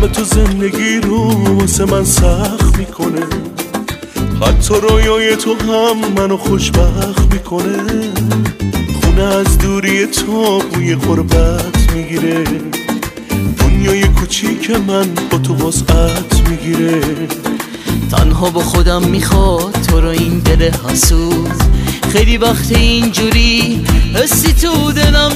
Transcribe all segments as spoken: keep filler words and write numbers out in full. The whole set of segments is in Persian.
همه تو زندگی رو واسه من سخت میکنه، حتی رویای تو هم منو خوشبخت میکنه. خونه از دوری تو بوی غربت میگیره، دنیای کوچیک من با تو وسعت میگیره. تنها با خودم میخواد تو رو این دل حسود، خیلی وقت اینجوری حسی تو دلم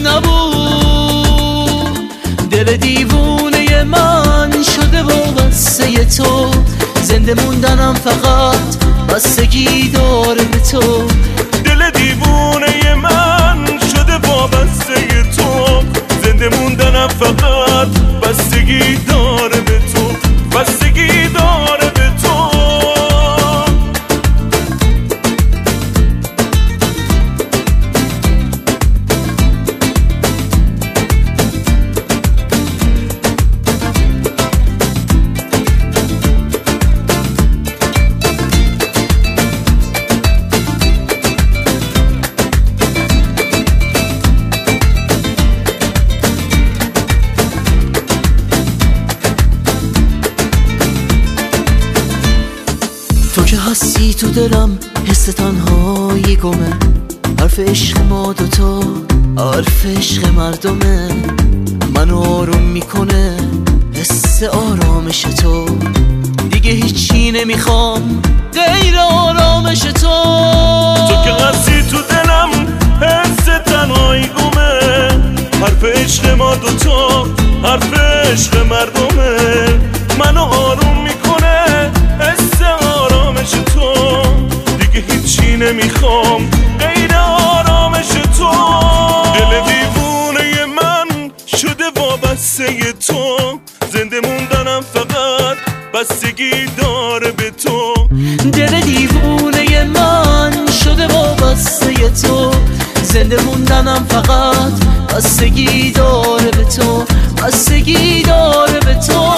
نبود. دل دیوونه من شده وابسته تو، زنده موندنم فقط بستگی داره به تو. دل دیوونه من شده وابسته تو، زنده موندنم فقط بستگی داره به تو، بستگی داره به تو. تو که هستی تو دلم، حس تنهایی گمه. حرف عشق ما دوتا حرف عشق مردمه، منو آروم میکنه حس آرامش تو. دیگه هیچی نمیخوام غیر آرامش تو. تو که هستی تو دلم، حس تنهایی گمه. حرف عشق ما دوتا حرف عشق مردمه، منو آروم میکنه حس آرامش تو. دیگه هیچی نمیخوام غیر آرامش تو. دل دیوونه من شده وابسته تو، زنده موندنم فقط بستگی داره به تو. دل دیوونه من شده وابسته تو، زنده موندنم فقط بستگی داره به تو، بستگی داره به تو.